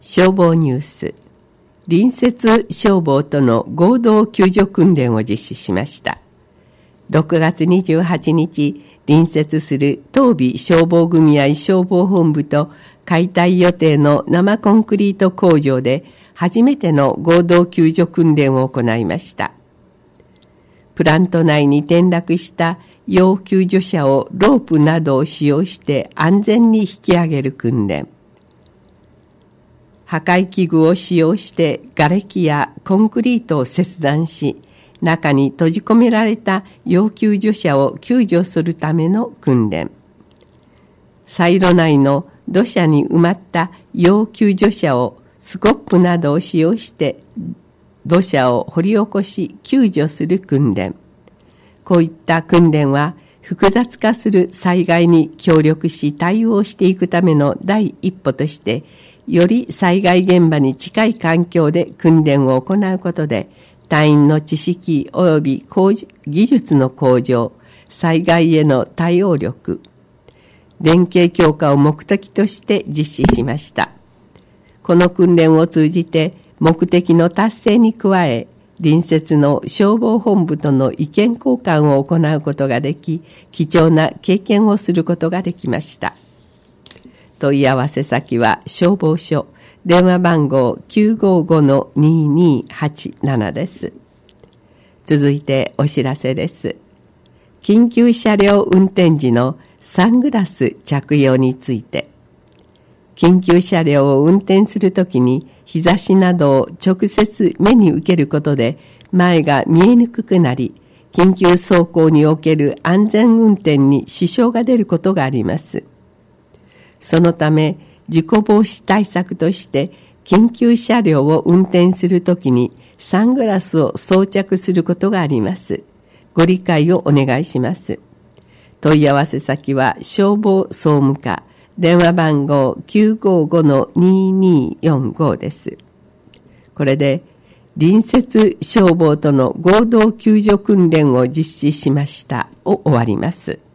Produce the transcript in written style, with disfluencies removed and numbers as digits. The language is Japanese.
消防ニュース。隣接消防との合同救助訓練を実施しました。6月28日、隣接する東美消防組合消防本部と解体予定の生コンクリート工場で初めての合同救助訓練を行いました。プラント内に転落した要救助者をロープなどを使用して安全に引き上げる訓練。破壊器具を使用して瓦礫やコンクリートを切断し、中に閉じ込められた要救助者を救助するための訓練。サイロ内の土砂に埋まった要救助者をスコップなどを使用して土砂を掘り起こし救助する訓練。こういった訓練は複雑化する災害に協力し対応していくための第一歩として、より災害現場に近い環境で訓練を行うことで、隊員の知識及び技術の向上、災害への対応力、連携強化を目的として実施しました。この訓練を通じて目的の達成に加え、隣接の消防本部との意見交換を行うことができ、貴重な経験をすることができました。問い合わせ先は消防署、電話番号 955-2287 です。続いてお知らせです。緊急車両運転時のサングラス着用について。緊急車両を運転するときに日差しなどを直接目に受けることで前が見えにくくなり、緊急走行における安全運転に支障が出ることがあります。そのため、事故防止対策として緊急車両を運転するときにサングラスを装着することがあります。ご理解をお願いします。問い合わせ先は消防総務課、電話番号 955-2245 です。これで隣接消防との合同救助訓練を実施しましたを終わります。